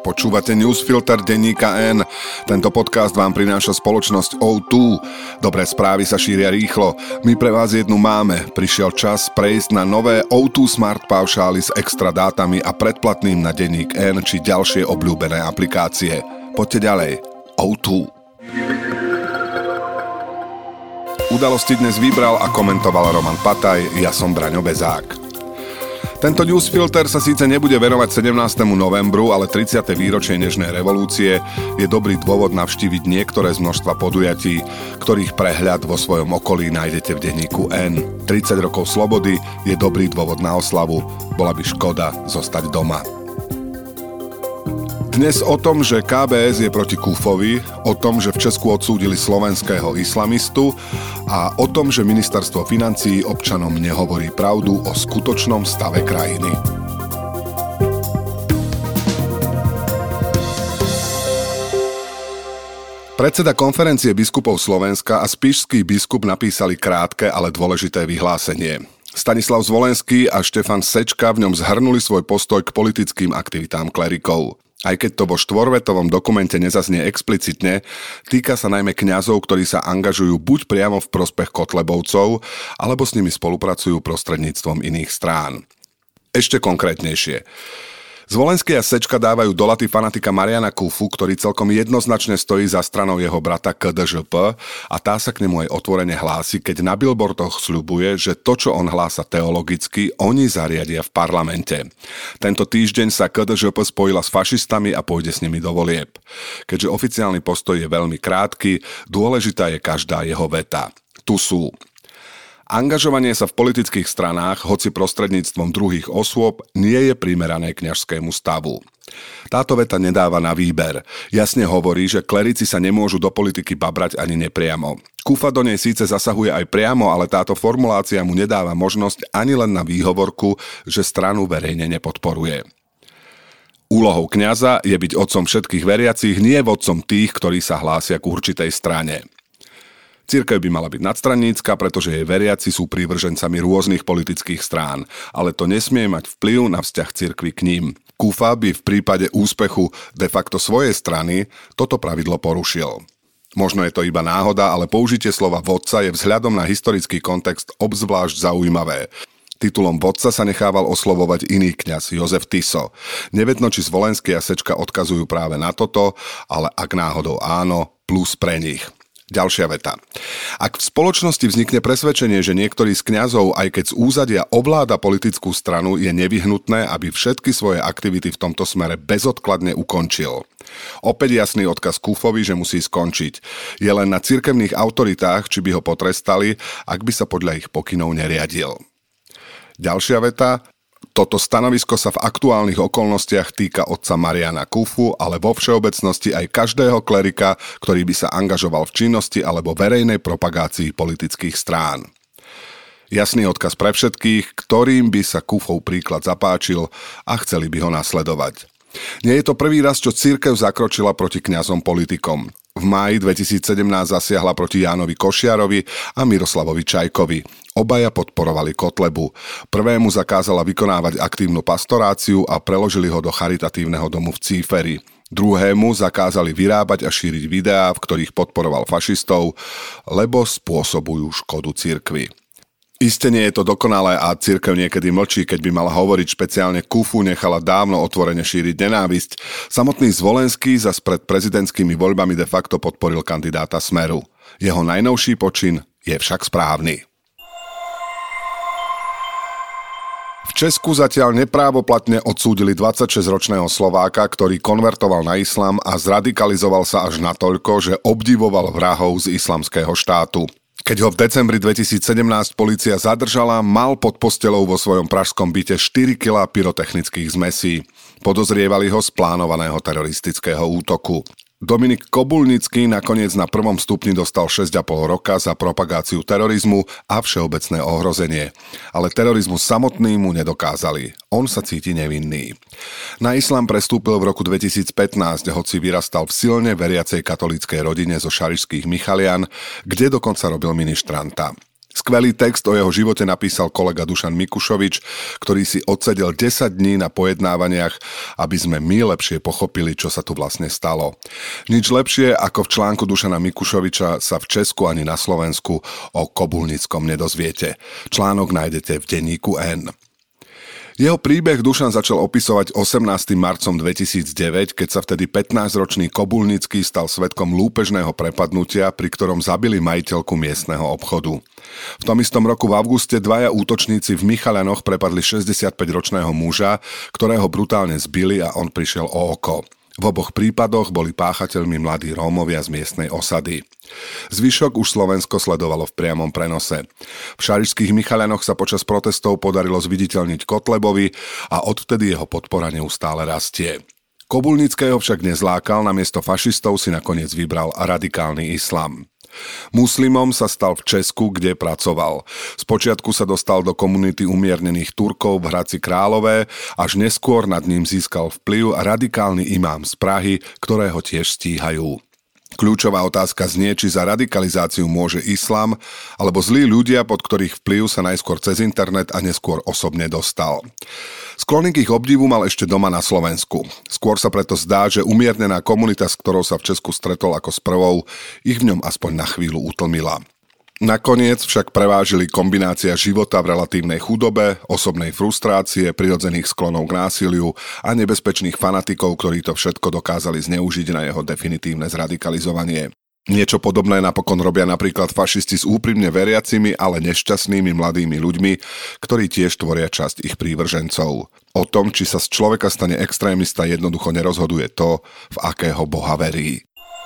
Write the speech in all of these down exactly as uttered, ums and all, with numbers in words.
Počúvate Newsfilter denníka N. Tento podcast vám prináša spoločnosť ó dva. Dobré správy sa šíria rýchlo. My pre vás jednu máme. Prišiel čas prejsť na nové ó dva Smart paušály s extra dátami a predplatným na denník N či ďalšie obľúbené aplikácie. Poďte ďalej. ó dva. Udalosti dnes vybral a komentoval Roman Pataj, ja som Braňo Bezák. Tento newsfilter sa síce nebude venovať sedemnástemu novembru, ale tridsiate výročie nežnej revolúcie je dobrý dôvod navštíviť niektoré z množstva podujatí, ktorých prehľad vo svojom okolí nájdete v denníku N. tridsať rokov slobody je dobrý dôvod na oslavu, bola by škoda zostať doma. Dnes o tom, že ká bé es je proti Kufovi, o tom, že v Česku odsúdili slovenského islamistu a o tom, že ministerstvo financií občanom nehovorí pravdu o skutočnom stave krajiny. Predseda konferencie biskupov Slovenska a spišský biskup napísali krátke, ale dôležité vyhlásenie. Stanislav Zvolenský a Štefan Sečka v ňom zhrnuli svoj postoj k politickým aktivitám klerikov. Aj keď to vo štvorvetovom dokumente nezaznie explicitne, týka sa najmä kňazov, ktorí sa angažujú buď priamo v prospech Kotlebovcov, alebo s nimi spolupracujú prostredníctvom iných strán. Ešte konkrétnejšie. Zvolenský a Sečka dávajú do laty fanatika Mariana Kufu, ktorý celkom jednoznačne stojí za stranou jeho brata ká dé žé pé a tá sa k nemu aj otvorene hlási, keď na billboardoch sľubuje, že to, čo on hlása teologicky, oni zariadia v parlamente. Tento týždeň sa ká dé žé pé spojila s fašistami a pôjde s nimi do volieb. Keďže oficiálny postoj je veľmi krátky, dôležitá je každá jeho veta. Tu sú: angažovanie sa v politických stranách, hoci prostredníctvom druhých osôb, nie je primerané kňažskému stavu. Táto veta nedáva na výber. Jasne hovorí, že klerici sa nemôžu do politiky babrať ani nepriamo. Kufa do nej síce zasahuje aj priamo, ale táto formulácia mu nedáva možnosť ani len na výhovorku, že stranu verejne nepodporuje. Úlohou kňaza je byť otcom všetkých veriacich, nie vodcom tých, ktorí sa hlásia k určitej strane. Cirkev by mala byť nadstranícka, pretože jej veriaci sú prívržencami rôznych politických strán, ale to nesmie mať vplyv na vzťah cirkvi k ním. Kufa by v prípade úspechu de facto svojej strany toto pravidlo porušil. Možno je to iba náhoda, ale použitie slova vodca je vzhľadom na historický kontext obzvlášť zaujímavé. Titulom vodca sa nechával oslovovať iný kňaz, Jozef Tiso. Nevedno, či Zvolenský a Sečka odkazujú práve na toto, ale ak náhodou áno, plus pre nich. Ďalšia veta. Ak v spoločnosti vznikne presvedčenie, že niektorý z kňazov, aj keď z úzadia ovláda politickú stranu, je nevyhnutné, aby všetky svoje aktivity v tomto smere bezodkladne ukončil. Opäť jasný odkaz Kufovi, že musí skončiť. Je len na cirkevných autoritách, či by ho potrestali, ak by sa podľa ich pokynov neriadil. Ďalšia veta. Toto stanovisko sa v aktuálnych okolnostiach týka otca Mariana Kufu, ale vo všeobecnosti aj každého klerika, ktorý by sa angažoval v činnosti alebo verejnej propagácii politických strán. Jasný odkaz pre všetkých, ktorým by sa Kufov príklad zapáčil a chceli by ho nasledovať. Nie je to prvý raz, čo cirkev zakročila proti kňazom politikom. V máji dvetisícsedemnásť zasiahla proti Jánovi Košiarovi a Miroslavovi Čajkovi. Obaja podporovali Kotlebu. Prvému zakázala vykonávať aktívnu pastoráciu a preložili ho do charitatívneho domu v Cíferi. Druhému zakázali vyrábať a šíriť videá, v ktorých podporoval fašistov, lebo spôsobujú škodu cirkvi. Iste nie je to dokonalé a cirkev niekedy mlčí, keď by mala hovoriť, špeciálne Kufu nechala dávno otvorene šíriť nenávisť. Samotný Zvolenský zas pred prezidentskými voľbami de facto podporil kandidáta Smeru. Jeho najnovší počin je však správny. V Česku zatiaľ neprávoplatne odsúdili dvadsaťšesťročného Slováka, ktorý konvertoval na islám a zradikalizoval sa až natoľko, že obdivoval vrahov z islamského štátu. Keď ho v decembri dvetisícsedemnásť polícia zadržala, mal pod posteľou vo svojom pražskom byte štyri kilá pyrotechnických zmesí. Podozrievali ho z plánovaného teroristického útoku. Dominik Kobulnický nakoniec na prvom stupni dostal šesť a pol roka za propagáciu terorizmu a všeobecné ohrozenie. Ale terorizmus samotný mu nedokázali. On sa cíti nevinný. Na islám prestúpil v roku dvetisícpätnásť, hoci vyrastal v silne veriacej katolíckej rodine zo šarišských Michalian, kde dokonca robil ministranta. Skvelý text o jeho živote napísal kolega Dušan Mikušovič, ktorý si odsedel desať dní na pojednávaniach, aby sme my lepšie pochopili, čo sa tu vlastne stalo. Nič lepšie ako v článku Dušana Mikušoviča sa v Česku ani na Slovensku o Kobulnickom nedozviete. Článok nájdete v denníku N. Jeho príbeh Dušan začal opisovať osemnástym marcom dvetisícdeväť, keď sa vtedy pätnásťročný Kobulnický stal svedkom lúpežného prepadnutia, pri ktorom zabili majiteľku miestneho obchodu. V tom istom roku v auguste dvaja útočníci v Michalianoch prepadli šesťdesiatpäťročného muža, ktorého brutálne zbili a on prišiel o oko. V oboch prípadoch boli páchateľmi mladí Rómovia z miestnej osady. Zvyšok už Slovensko sledovalo v priamom prenose. V šarišských Michalianoch sa počas protestov podarilo zviditeľniť Kotlebovi a odvtedy jeho podpora neustále rastie. Kobulnického však nezlákal, namiesto fašistov si nakoniec vybral radikálny islám. Muslimom sa stal v Česku, kde pracoval. Spočiatku sa dostal do komunity umiernených Turkov v Hradci Králové, až neskôr nad ním získal vplyv radikálny imám z Prahy, ktorého tiež stíhajú. Kľúčová otázka znie, či za radikalizáciu môže islám, alebo zlí ľudia, pod ktorých vplyv sa najskôr cez internet a neskôr osobne dostal. Sklony k ich obdivu mal ešte doma na Slovensku. Skôr sa preto zdá, že umiernená komunita, s ktorou sa v Česku stretol ako s prvou, ich v ňom aspoň na chvíľu utlmila. Nakoniec však prevážili kombinácia života v relatívnej chudobe, osobnej frustrácie, prirodzených sklonov k násiliu a nebezpečných fanatikov, ktorí to všetko dokázali zneužiť na jeho definitívne zradikalizovanie. Niečo podobné napokon robia napríklad fašisti s úprimne veriacimi, ale nešťastnými mladými ľuďmi, ktorí tiež tvoria časť ich prívržencov. O tom, či sa z človeka stane extrémista, jednoducho nerozhoduje to, v akého boha verí.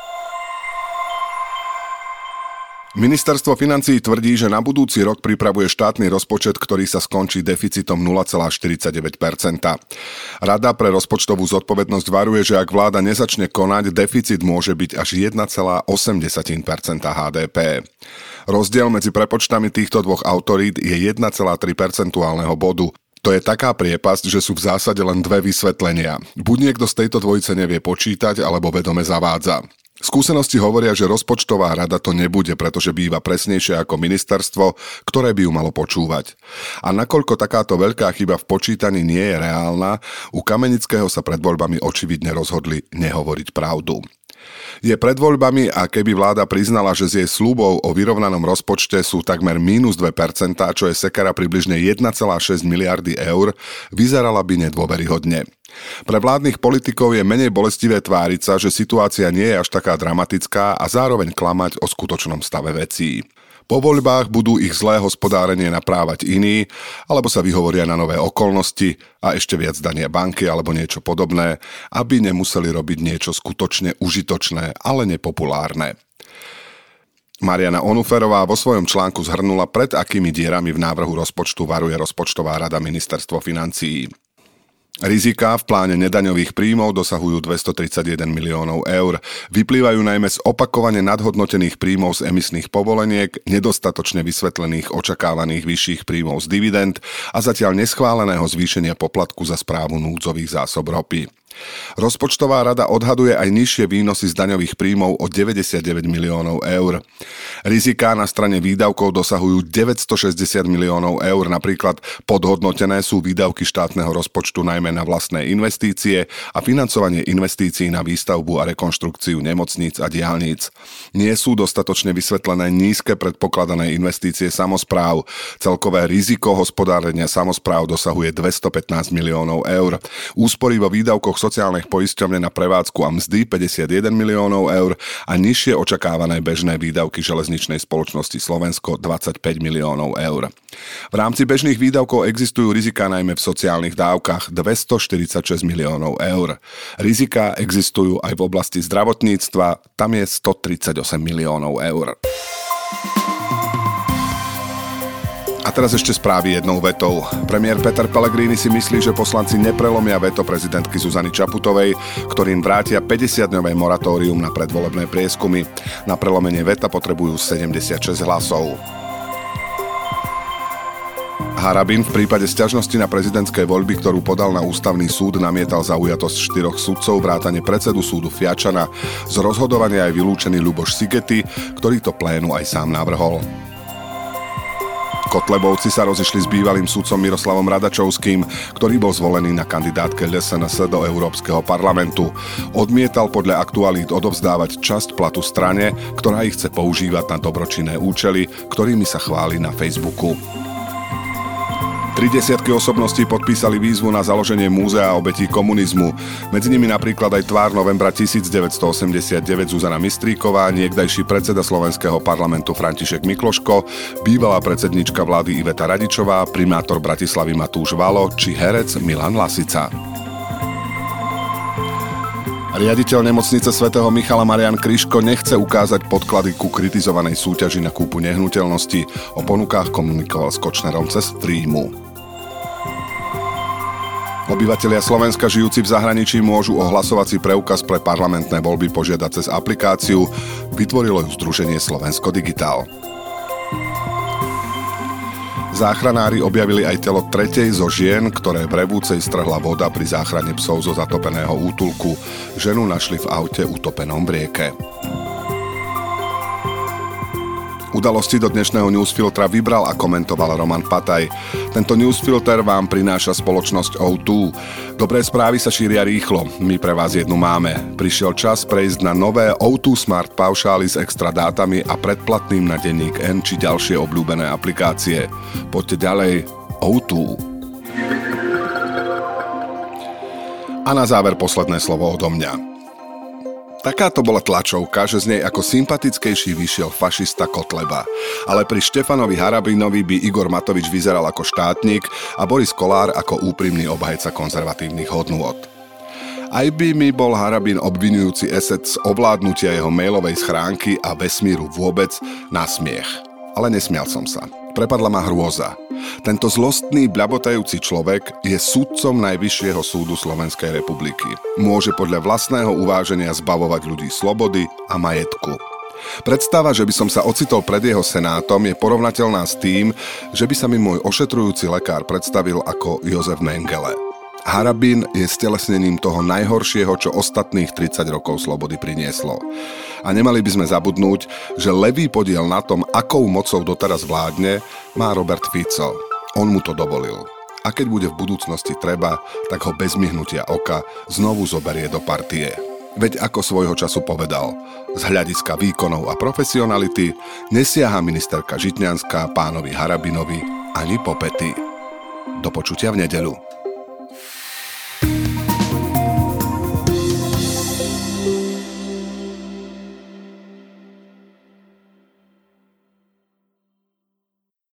Ministerstvo financií tvrdí, že na budúci rok pripravuje štátny rozpočet, ktorý sa skončí deficitom nula celá štyridsaťdeväť percenta. Rada pre rozpočtovú zodpovednosť varuje, že ak vláda nezačne konať, deficit môže byť až jeden celá osem percenta há dé pé. Rozdiel medzi prepočtami týchto dvoch autorít je jeden celá tri percentuálneho bodu. To je taká priepasť, že sú v zásade len dve vysvetlenia. Buď niekto z tejto dvojice nevie počítať, alebo vedome zavádza. Skúsenosti hovoria, že rozpočtová rada to nebude, pretože býva presnejšie ako ministerstvo, ktoré by ju malo počúvať. A nakoľko takáto veľká chyba v počítaní nie je reálna, u Kamenického sa pred voľbami očividne rozhodli nehovoriť pravdu. Je pred voľbami a keby vláda priznala, že z jej sľubov o vyrovnanom rozpočte sú takmer mínus dve percentá, čo je sekera približne jeden celá šesť miliardy eur, vyzerala by nedôveryhodne. Pre vládnych politikov je menej bolestivé tváriť sa, že situácia nie je až taká dramatická a zároveň klamať o skutočnom stave vecí. Po voľbách budú ich zlé hospodárenie naprávať iní, alebo sa vyhovoria na nové okolnosti a ešte viac dania banky alebo niečo podobné, aby nemuseli robiť niečo skutočne užitočné, ale nepopulárne. Mariana Onuferová vo svojom článku zhrnula, pred akými dierami v návrhu rozpočtu varuje rozpočtová rada Ministerstvo financií. Riziká v pláne nedaňových príjmov dosahujú dvestotridsaťjeden miliónov eur. Vyplývajú najmä z opakovane nadhodnotených príjmov z emisných povoleniek, nedostatočne vysvetlených očakávaných vyšších príjmov z dividend a zatiaľ neschváleného zvýšenia poplatku za správu núdzových zásob ropy. Rozpočtová rada odhaduje aj nižšie výnosy z daňových príjmov o deväťdesiatdeväť miliónov eur. Riziká na strane výdavkov dosahujú deväťstošesťdesiat miliónov eur, napríklad podhodnotené sú výdavky štátneho rozpočtu najmä na vlastné investície a financovanie investícií na výstavbu a rekonštrukciu nemocníc a diaľnic. Nie sú dostatočne vysvetlené nízke predpokladané investície samospráv. Celkové riziko hospodárenia samospráv dosahuje dvestopätnásť miliónov eur. Úspory vo výdavkoch sociálnych poisťovne na prevádzku a mzdy päťdesiatjeden miliónov eur a nižšie očakávané bežné výdavky železničnej spoločnosti Slovensko dvadsaťpäť miliónov eur. V rámci bežných výdavkov existujú riziká najmä v sociálnych dávkach dvestoštyridsaťšesť miliónov eur. Riziká existujú aj v oblasti zdravotníctva, tam je stotridsaťosem miliónov eur. A teraz ešte správy jednou vetou. Premiér Peter Pellegrini si myslí, že poslanci neprelomia veto prezidentky Zuzany Čaputovej, ktorým vrátia päťdesiatdňové moratórium na predvolebné prieskumy. Na prelomenie veta potrebujú sedemdesiatšesť hlasov. Harabin v prípade sťažnosti na prezidentské voľby, ktorú podal na ústavný súd, namietal zaujatosť štyroch sudcov vrátane predsedu súdu Fiačana. Z rozhodovania je vylúčený Ľuboš Sigeti, ktorý to plénu aj sám navrhol. Kotlebovci sa rozišli s bývalým sudcom Miroslavom Radačovským, ktorý bol zvolený na kandidátke el es en es do Európskeho parlamentu. Odmietal podľa aktualít odovzdávať časť platu strane, ktorá ich chce používať na dobročinné účely, ktorými sa chváli na Facebooku. Tri desiatky osobností podpísali výzvu na založenie múzea obetí komunizmu. Medzi nimi napríklad aj tvár novembra devätnásťstoosemdesiatdeväť Zuzana Mistríková, niekdajší predseda slovenského parlamentu František Mikloško, bývalá predsednička vlády Iveta Radičová, primátor Bratislavy Matúš Valo či herec Milan Lasica. Riaditeľ nemocnice svätého Michala Marián Kryško nechce ukázať podklady ku kritizovanej súťaži na kúpu nehnuteľnosti. O ponukách komunikoval s Kočnerom cez Streamu. Obyvatelia Slovenska žijúci v zahraničí môžu o hlasovací preukaz pre parlamentné voľby požiadať cez aplikáciu. Vytvorilo ju združenie Slovensko Digitál. Záchranári objavili aj telo tretej zo žien, ktoré v Revúcej strhla voda pri záchrane psov zo zatopeného útulku. Ženu našli v aute utopenom v rieke. Udalosti do dnešného newsfiltra vybral a komentoval Roman Pataj. Tento newsfilter vám prináša spoločnosť ó dva. Dobré správy sa šíria rýchlo, my pre vás jednu máme. Prišiel čas prejsť na nové ó dva Smart paušály s extra dátami a predplatným na denník N či ďalšie obľúbené aplikácie. Poďte ďalej, ó dva. A na záver posledné slovo odo mňa. Takáto bola tlačovka, že z nej ako sympatickejší vyšiel fašista Kotleba. Ale pri Štefanovi Harabinovi by Igor Matovič vyzeral ako štátnik a Boris Kolár ako úprimný obhajca konzervatívnych hodnôt. Aj by mi bol Harabin obvinujúci esec z ovládnutia jeho mailovej schránky a vesmíru vôbec na smiech. Ale nesmial som sa. Prepadla ma hrôza. Tento zlostný, bľabotajúci človek je sudcom Najvyššieho súdu Slovenskej republiky. Môže podľa vlastného uváženia zbavovať ľudí slobody a majetku. Predstava, že by som sa ocitol pred jeho senátom, je porovnateľná s tým, že by sa mi môj ošetrujúci lekár predstavil ako Jozef Mengele. Harabin je stelesnením toho najhoršieho, čo ostatných tridsať rokov slobody prinieslo. A nemali by sme zabudnúť, že levý podiel na tom, akou mocou doteraz vládne, má Robert Fico. On mu to dovolil. A keď bude v budúcnosti treba, tak ho bez myhnutia oka znovu zoberie do partie. Veď ako svojho času povedal, z hľadiska výkonov a profesionality nesiaha ministerka Žitňanská pánovi Harabinovi ani po päty. Do počutia v nedeľu.